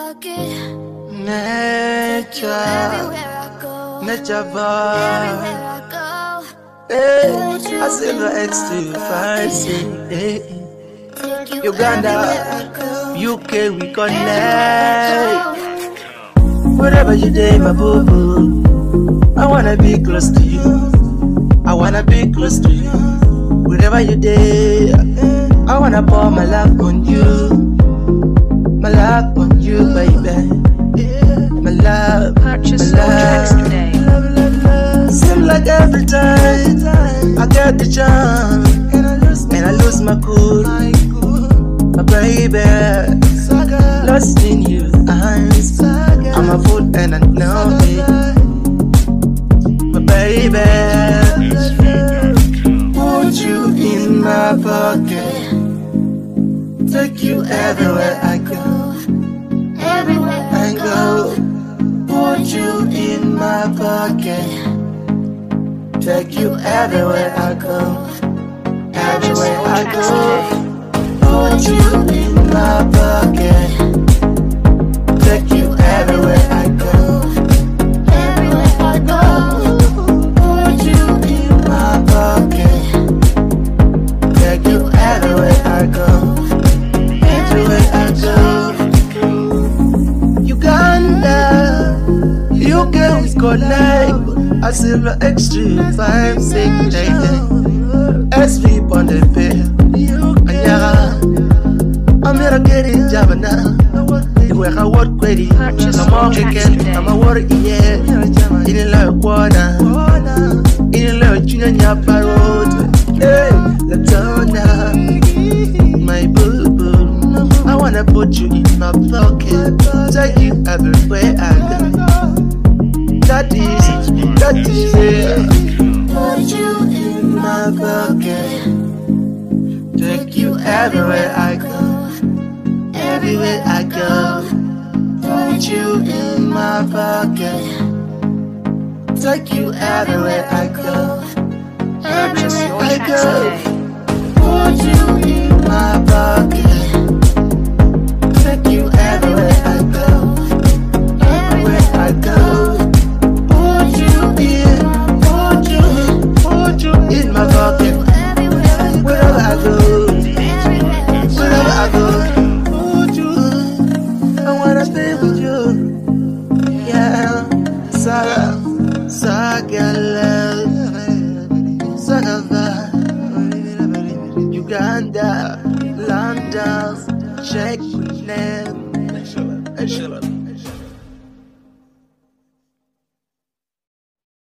pocket. Nature vibe. Everywhere I go. Hey, I see the X256. Hey. Uganda, UK, we connect. Wherever you day, my boo boo, I wanna be close to you. I wanna be close to you. Wherever you day, I wanna pour my love on you. My love on you, baby. My love, Purchase my your tracks love. today. Seems like every time I get the chance and I lose my cool. My baby, lost in your eyes. I'm a fool and I know it. My baby, put you in my pocket, take you everywhere I go. Everywhere I go, put you in my pocket, take you everywhere I go. Everywhere I go. Put you in my pocket, take you everywhere I go. Everywhere I go. Put you in my pocket, take you everywhere I go. Everywhere I go. Uganda, UK we connect. I see the extreme 5, 6, 8, SV on the pay. I'm here to get it, Javana. You work a word query. I'm all weekend, I'm a word, yeah. In a lot of water, in a lot of junior parrot. Hey, Latona, my boo boo. I wanna put you in my pocket, take you everywhere I go. That is it. Put you in My pocket, take you everywhere I go. Everywhere I go, put you in my pocket, take you everywhere I go. Everywhere I go, put you in my pocket, take you everywhere I go. Everywhere I go, put you in my pocket. Wherever I go, wherever I go. Stay with you, yeah. Saga love, Uganda, London, check name.